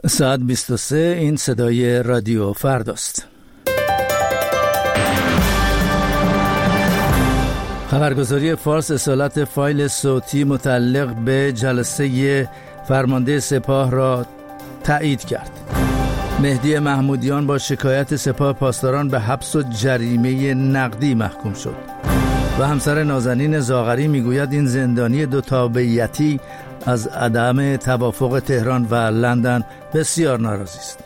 ساعت 23. این صدای رادیو فرداست. خبرگزاری فارس اصالت فایل صوتی متعلق به جلسه فرمانده سپاه را تایید کرد. مهدی محمودیان با شکایت سپاه پاسداران به حبس و جریمه نقدی محکوم شد و همسر نازنین زاغری میگوید این زندانی دو تابعیتی از عدم توافق تهران و لندن بسیار ناراضی است.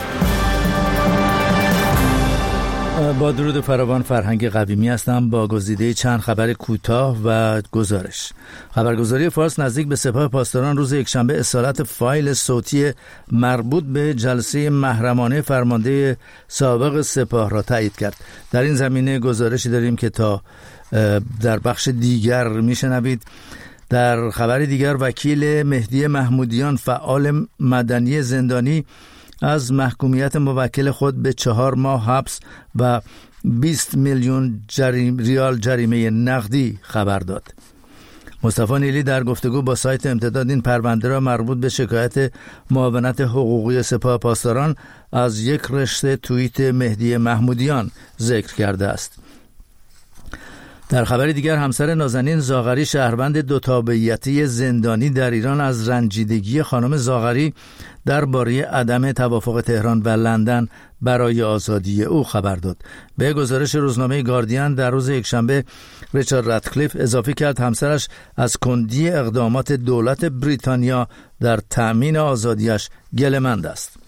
با درود فراوان، فرهنگ قویمی هستم با گزیده چند خبر کوتاه و گزارش. خبرگزاری فارس نزدیک به سپاه پاسداران روز یکشنبه اصالت فایل صوتی مربوط به جلسه محرمانه فرمانده سابق سپاه را تایید کرد. در این زمینه گزارشی داریم که تا در بخش دیگر میشنوید. در خبر دیگر، وکیل مهدی محمودیان فعال مدنی زندانی از محکومیت موکل خود به 4 ماه حبس و 20 میلیون ریال جریمه نقدی خبر داد. مصطفی نیلی در گفتگو با سایت امتداد این پرونده را مربوط به شکایت معاونت حقوقی سپاه پاسداران از یک رشته توییت مهدی محمودیان ذکر کرده است. در خبر دیگر، همسر نازنین زاغری شهروند دو تابعیتی زندانی در ایران از رنجیدگی خانم زاغری درباره عدم توافق تهران و لندن برای آزادی او خبر داد. به گزارش روزنامه گاردین در روز یکشنبه، ریچارد راتکلیف اضافه کرد همسرش از کندی اقدامات دولت بریتانیا در تأمین آزادیش گله‌مند است.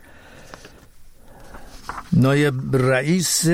نایب رئیس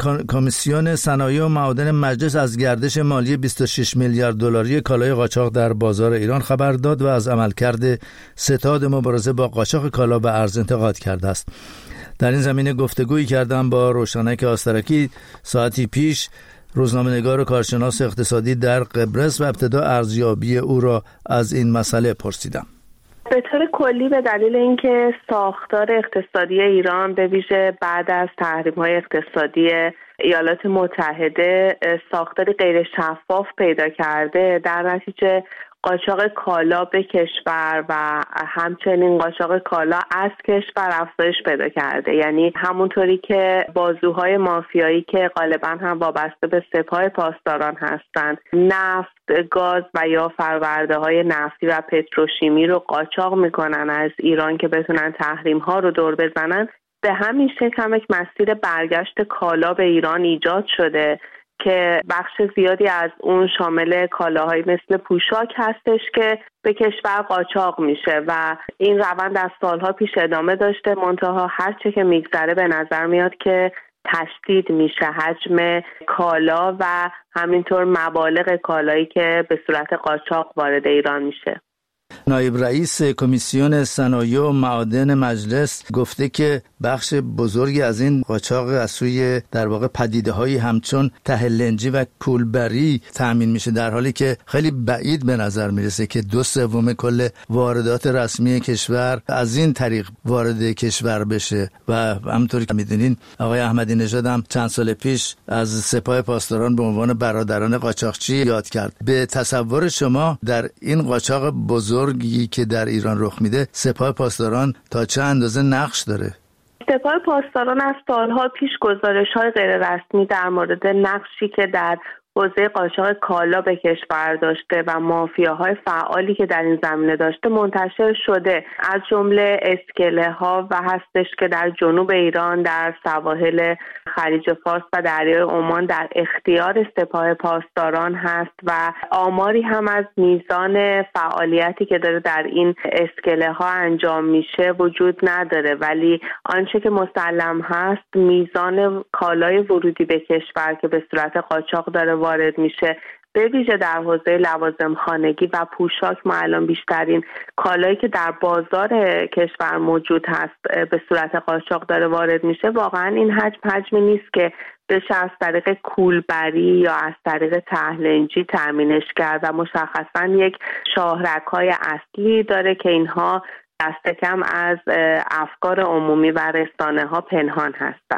کمیسیون صنایع و معادن مجلس از گردش مالی 26 میلیارد دلاری کالای قاچاق در بازار ایران خبر داد و از عملکرد ستاد مبارزه با قاچاق کالا به ارز انتقاد کرده است. در این زمینه گفتگویی کردم با روشنک آسترکی ساعتی پیش، روزنامه‌نگار و کارشناس اقتصادی در قبرس، و ابتدا ارزیابی او را از این مسئله پرسیدم. به طور کلی به دلیل اینکه ساختار اقتصادی ایران به ویژه بعد از تحریم‌های اقتصادی ایالات متحده ساختاری غیر شفاف پیدا کرده، در نتیجه قاچاق کالا به کشور و همچنین قاچاق کالا از کشور افزایش پیدا کرده. یعنی همونطوری که بازوهای مافیایی که غالبا هم وابسته به سپاه پاسداران هستند، نفت، گاز و یا فرورده‌های نفتی و پتروشیمی رو قاچاق میکنن از ایران که بتونن تحریم‌ها رو دور بزنن، به همین شکل هم یک مسیر برگشت کالا به ایران ایجاد شده که بخش زیادی از اون شامل کالاهایی مثل پوشاک هستش که به کشور قاچاق میشه و این روند از سالها پیش ادامه داشته. منتها هر چه که میگذره به نظر میاد که تشدید میشه حجم کالا و همینطور مبالغ کالایی که به صورت قاچاق وارد ایران میشه. نایب رئیس کمیسیون صنایع و معادن مجلس گفته که بخش بزرگی از این قاچاق از سوی در واقع پدیده‌هایی همچون ته لنجی و کولبری تأمین میشه، در حالی که خیلی بعید به نظر میرسه که 2/3 کل واردات رسمی کشور از این طریق وارد کشور بشه. و همونطوری که میدونین آقای احمدی نژاد هم چند سال پیش از سپاه پاسداران به عنوان برادران قاچاقچی یاد کرد. به تصور شما در این قاچاق بزرگی که در ایران رخ میده، سپاه پاسداران تا چه اندازه نقش داره؟ سپاه پاسداران از سالها پیش گزارش‌های غیر رسمی در مورد نقشی که در حوزه قاچاق کالا به کشور داشته و مافیاهای فعالی که در این زمینه داشته منتشر شده. از جمله اسکله‌ها و هستش که در جنوب ایران در سواحل خلیج فارس و دریای عمان در اختیار سپاه پاسداران هست و آماری هم از میزان فعالیتی که داره در این اسکله‌ها انجام میشه وجود نداره، ولی آنچه که مسلم هست میزان کالای ورودی به کشور که به صورت قاچاق داره وارد میشه، به ویژه در حوزه لوازم خانگی و پوشاک ما الان بیشترین کالایی که در بازار کشور موجود هست به صورت قاچاق داره وارد میشه. واقعا این حجمی نیست که بشه از طریق کولبری یا از طریق تهلنجی تامینش کرد و مشخصا یک شاهرگ‌های اصلی داره که اینها دست کم از افکار عمومی و رسانه‌ها پنهان هستند.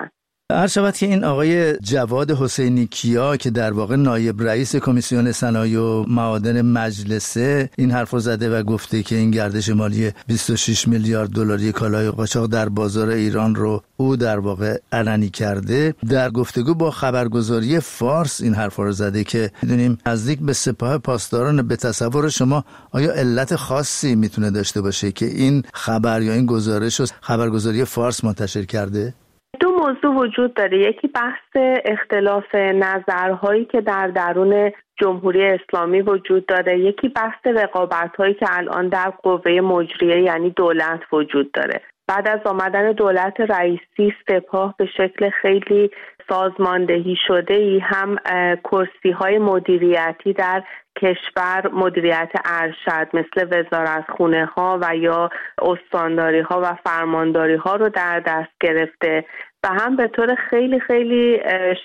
عرض شود که این آقای جواد حسینی کیا که در واقع نایب رئیس کمیسیون صنایع و معادن مجلسه این حرف رو زده و گفته که این گردش مالی 26 میلیارد دلاری کالای قاچاق در بازار ایران رو او در واقع علنی کرده. در گفتگو با خبرگزاری فارس این حرف رو زده که میدونیم نزدیک به سپاه پاسداران. به تصور شما آیا علت خاصی میتونه داشته باشه که این خبر یا این گزارش رو خبرگزاری فارس منتشر کرده؟ دو موضوع وجود داره. یکی بحث اختلاف نظرهایی که در درون جمهوری اسلامی وجود داره، یکی بحث رقابت‌هایی که الان در قوه مجریه یعنی دولت وجود داره. بعد از آمدن دولت رئیسی سپاه به شکل خیلی سازماندهی شده‌ای هم کرسی‌های مدیریتی در کشور، مدیریت ارشد مثل وزارتخونه‌ها و یا استانداری‌ها و فرمانداری‌ها رو در دست گرفته و هم به طور خیلی خیلی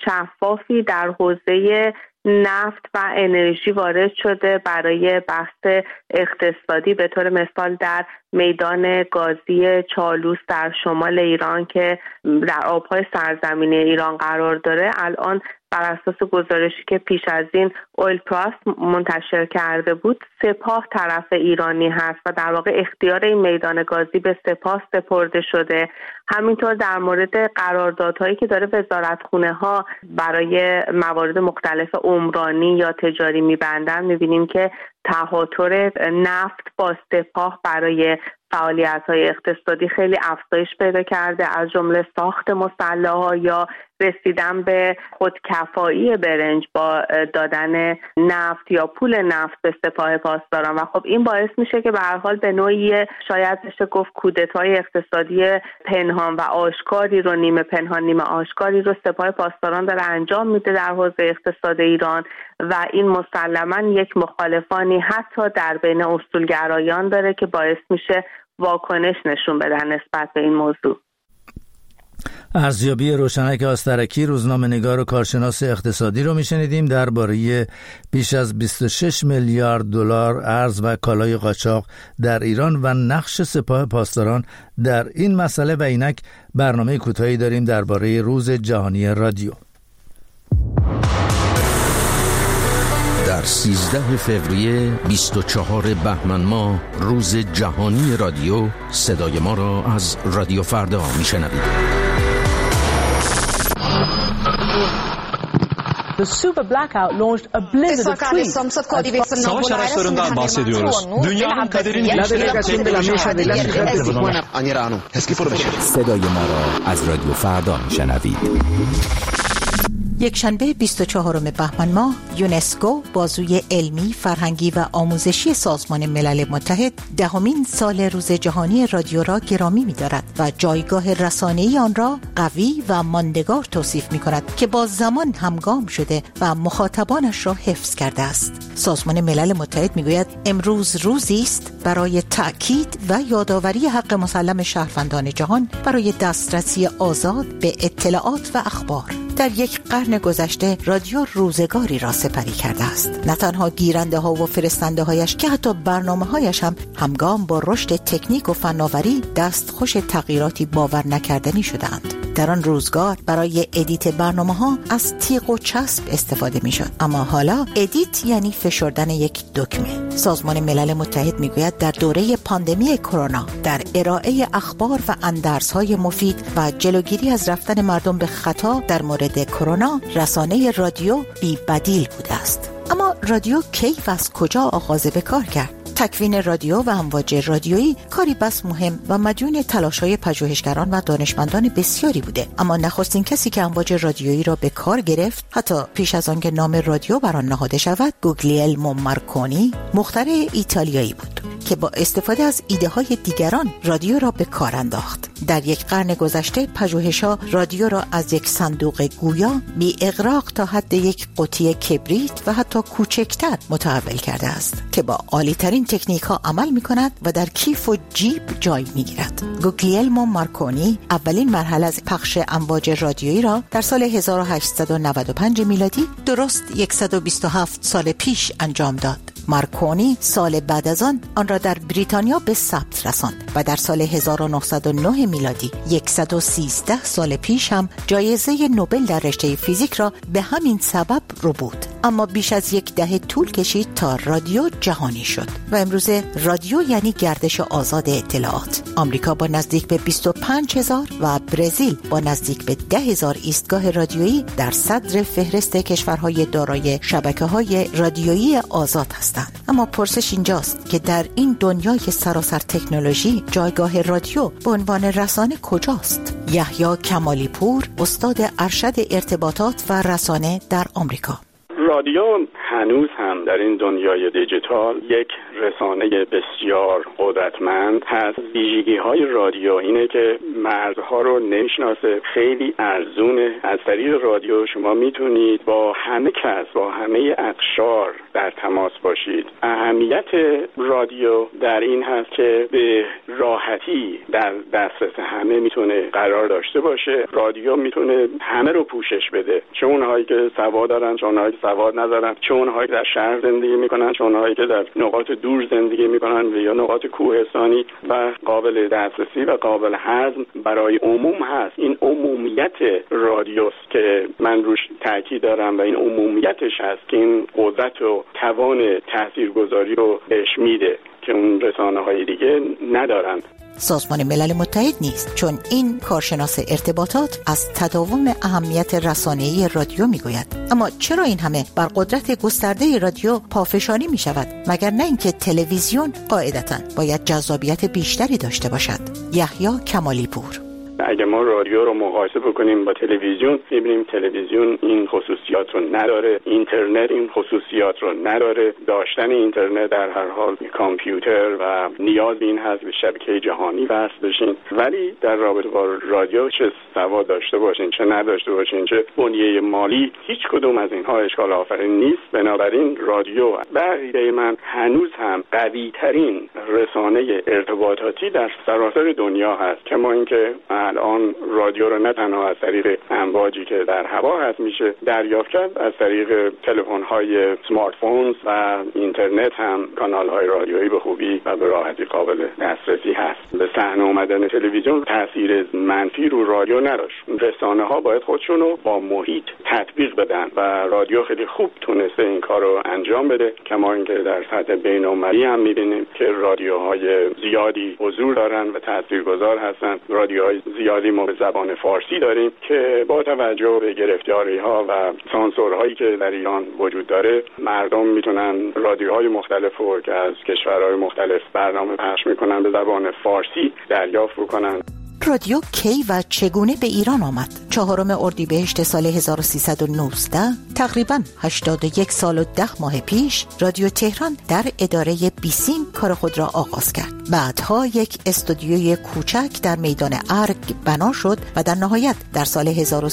شفافی در حوزه نفت و انرژی وارد شده برای بحث اقتصادی. به طور مثال در میدان گازی چالوس در شمال ایران که در آبهای سرزمینی ایران قرار داره، الان بر اساس گزارشی که پیش از این اویل پلاس منتشر کرده بود سپاه طرف ایرانی هست و در واقع اختیار این میدان گازی به سپاه سپرده شده. همینطور در مورد قراردادهایی که داره وزارتخونه ها برای موارد مختلف عمرانی یا تجاری میبندن میبینیم که تهاتر نفت با سپاه برای فعالیت‌های اقتصادی خیلی افزایش پیدا کرده، از جمله ساخت مسلح‌ها یا رسیدن به خودکفایی برنج با دادن نفت یا پول نفت به سپاه پاسداران. و خب این باعث میشه که به هر حال به نوعی شاید بشه گفت کودتای اقتصادی پنهان و آشکاری رو، نیمه پنهان نیمه آشکاری رو سپاه پاسداران داره انجام میده در حوزه اقتصاد ایران و این مسلماً یک مخالفانی حتی در بین اصولگرایان داره که باعث میشه واکنش نشون بدن نسبت به این موضوع. ارزیابی روشنک آسترکی روزنامه‌نگار و کارشناس اقتصادی رو میشنیدیم درباره بیش از 26 میلیارد دلار ارز و کالای قاچاق در ایران و نقش سپاه پاسداران در این مسئله. و اینک برنامه کوتاهی داریم درباره روز جهانی رادیو. در 13 فوریه 24 بهمن ماه روز جهانی رادیو، صدای ما را از رادیو فردا میشنوید. The super blackout launched a blizzard of tweets. Savaş araçlarından bahsediyoruz. Dünyanın kaderini değiştiren صدای ما را از رادیو فردا میشنوید. یکشنبه 24 بهمن ماه یونسکو بازوی علمی، فرهنگی و آموزشی سازمان ملل متحد 10مین سال روز جهانی رادیو را گرامی می‌دارد و جایگاه رسانه‌ای آن را قوی و ماندگار توصیف می‌کند که با زمان همگام شده و مخاطبانش را حفظ کرده است. سازمان ملل متحد می‌گوید امروز روزی است برای تأکید و یادآوری حق مسلم شهروندان جهان برای دسترسی آزاد به اطلاعات و اخبار. در یک قرن گذشته رادیو روزگاری را سپری کرده است. نه تنها گیرنده ها و فرستنده هایش که حتی برنامه هایش هم همگام با رشد تکنیک و فناوری دستخوش تغییراتی باور نکردنی شدند. در آن روزگار برای ادیت برنامه ها از تیغ و چسب استفاده می شد، اما حالا ادیت یعنی فشردن یک دکمه. سازمان ملل متحد می گوید در دوره پاندمی کرونا در ارائه اخبار و اندرزهای مفید و جلوگیری از رفتن مردم به خطا در مورد کرونا رسانه رادیو بی بدیل بوده است. اما رادیو کی و از کجا آغاز به کار کرد؟ تکوین رادیو و امواج رادیویی کاری بس مهم و مدیون تلاش‌های پژوهشگران و دانشمندان بسیاری بوده، اما نخستین کسی که امواج رادیویی را به کار گرفت حتی پیش از آنکه نام رادیو بر آن نهاده شود گوگلیلمو مارکونی، مخترع ایتالیایی بود که با استفاده از ایده‌های دیگران رادیو را به کار انداخت. در یک قرن گذشته پژوهش‌ها رادیو را از یک صندوق گویا بی اغراق تا حد یک قوطی کبریت و حتی کوچکتر متحول کرده است که با عالی‌ترین تکنیک‌ها عمل می‌کند و در کیف و جیب جای می‌گیرد. گوگلیلمو مارکونی اولین مرحله از پخش امواج رادیویی را در سال 1895 میلادی درست 127 سال پیش انجام داد. مارکونی سال بعد از آن را در بریتانیا به ثبت رساند و در سال 1909 میلادی 113 سال پیش هم جایزه نوبل در رشته فیزیک را به همین سبب رو بود. اما بیش از یک دهه طول کشید تا رادیو جهانی شد و امروزه رادیو یعنی گردش آزاد اطلاعات. آمریکا با نزدیک به 25,000 و برزیل با نزدیک به 10,000 ایستگاه رادیویی در صدر فهرست کشورهای دارای شبکه‌های رادیویی آزاد هستند. اما پرسش اینجاست که در این دنیای سراسر تکنولوژی جایگاه رادیو به عنوان رسانه کجاست؟ یحیی کمالی پور، استاد ارشد ارتباطات و رسانه در آمریکا. رادیو هنوز هم در این دنیای دیجیتال یک رسانه بسیار قدرتمند هست. ویژگی‌های رادیو اینه که مرزها رو نمیشناسه، خیلی ارزونه. از طریق رادیو شما میتونید با همه کس، با همه اقشار در تماس باشید. اهمیت رادیو در این هست که به راحتی در دسترس همه میتونه قرار داشته باشه. رادیو میتونه همه رو پوشش بده، چه اونهایی که سواد دارن، چه اونهایی که سواد ندارن، چه اونهایی که در شهر زندگی میکنن، چه اونهایی که در نقاط دور زندگی میکنن و یا نقاط کوهستانی، و قابل دسترسی و قابل هضم برای عموم هست. این عمومیت رادیوست که من روش تاکید دارم و این عمومیتش هست که این قدرت و توان تاثیرگذاری رو بهش میده که اون رسانه‌های دیگه ندارن. سازمان ملل متحد نیست، چون این کارشناس ارتباطات از تداوم اهمیت رسانه‌ای رادیو میگوید. اما چرا این همه بر قدرت گسترده رادیو پافشاری می شود؟ مگر نه اینکه تلویزیون قاعدتاً باید جذابیت بیشتری داشته باشد؟ یحیی کمالی پور: اگه ما رادیو رو مقایسه بکنیم با تلویزیون، می‌بینیم تلویزیون این خصوصیات رو نداره، اینترنت این خصوصیات رو نداره. داشتن اینترنت در هر حال کامپیوتر و نیاز به این هست به شبکه جهانی وصل بشین، ولی در رابطه با رادیو چه سواد داشته باشین چه نداشته باشین، چه بنیه مالی، هیچ کدوم از اینها اشکال آفرین نیست. بنابراین رادیو به عقیده من هنوز هم قوی‌ترین رسانه ارتباطاتی در سراسر دنیا هست. کما اینکه الان رادیو رو نه تنها از طریق امواجی که در هوا هست میشه دریافت کرد، از طریق تلفن‌های اسمارت فونز و اینترنت هم کانال‌های رادیویی به خوبی و به راحتی قابل دسترسی هست. به صحنه اومدن تلویزیون تاثیر منفی رو رادیو نداشت. رسانه‌ها باید خودشون رو با محیط تطبیق بدن و رادیو خیلی خوب تونسته این کار رو انجام بده. کما اینکه در سطح بین‌المللی هم می‌بینیم که رادیوهای زیادی حضور دارن و تاثیرگذار هستن. رادیوهای زیادی ما به زبان فارسی داریم که با توجه به گرفتاری‌ها و سانسورهایی که در ایران وجود داره، مردم میتونن رادیوهای مختلف رو که از کشورهای مختلف برنامه پخش میکنن به زبان فارسی دریافت بکنن. رادیو کی و چگونه به ایران آمد؟ 4 اردیبهشت سال 1319، تقریباً 81 سال و 10 ماه پیش، رادیو تهران در اداره بیسیم کار خود را آغاز کرد. بعدها یک استودیوی کوچک در میدان ارگ بنا شد و در نهایت در سال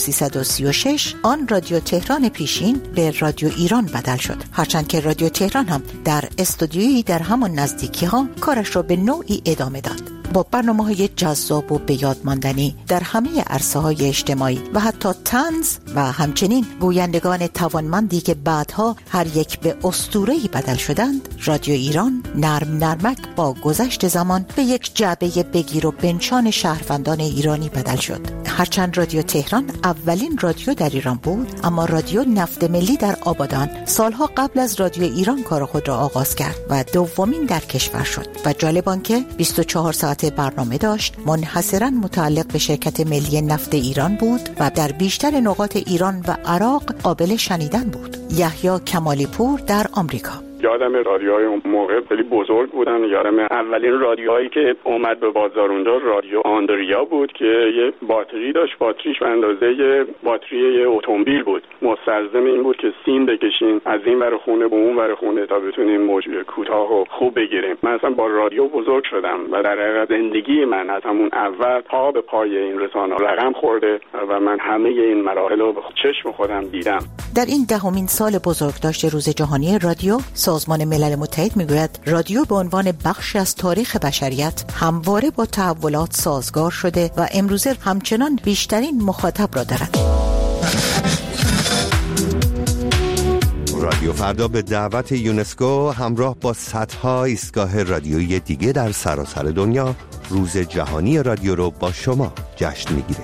1336 آن رادیو تهران پیشین به رادیو ایران بدل شد. هرچند که رادیو تهران هم در استودیویی در همان نزدیکی‌ها کارش را به نوعی ادامه داد، با برنامه‌های جذاب و به یاد ماندنی در همه عرصه‌های اجتماعی و حتی طنز و همچنین گویندگان توانمندی که بعدها هر یک به اسطوره‌ای بدل شدند. رادیو ایران نرمک با گذشت زمان به یک جعبه بگیر و بنشان شهروندان ایرانی بدل شد. هرچند رادیو تهران اولین رادیو در ایران بود، اما رادیو نفت ملی در آبادان سالها قبل از رادیو ایران کار خود را آغاز کرد و دومین در کشور شد. و جالب آنکه 24 ساعت برنامه داشت، منحصراً متعلق به شرکت ملی نفت ایران بود و در بیشتر نقاط ایران و عراق قابل شنیدن بود. یحیی کمالی پور در آمریکا: یادم رادیوهای اون موقع خیلی بزرگ بودن. یادم اولین رادیوهایی که اومد به بازار اونجا رادیو آندریا بود که یه باتری داشت، باتریش به اندازه باتری اتومبیل بود. مستلزم این بود که سیم بکشین از این ور خونه به اون ور خونه تا بتونیم موج کوتاه و خوب بگیریم. من اصلا با رادیو بزرگ شدم و در حقیقت زندگی من از همون اول پا به پای این رسانه رقم خورده و من همه این مراحل رو به چشم خودم دیدم. در این 10مین سال بزرگداشت روز جهانی رادیو، سازمان ملل متحد میگوید رادیو به عنوان بخشی از تاریخ بشریت همواره با تحولات سازگار شده و امروزه همچنان بیشترین مخاطب را دارد. رادیو فردا به دعوت یونسکو همراه با صدها ایستگاه رادیویی دیگه در سراسر دنیا روز جهانی رادیو رو با شما جشن میگیره.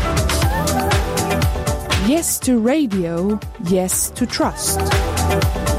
Yes to radio, yes to trust.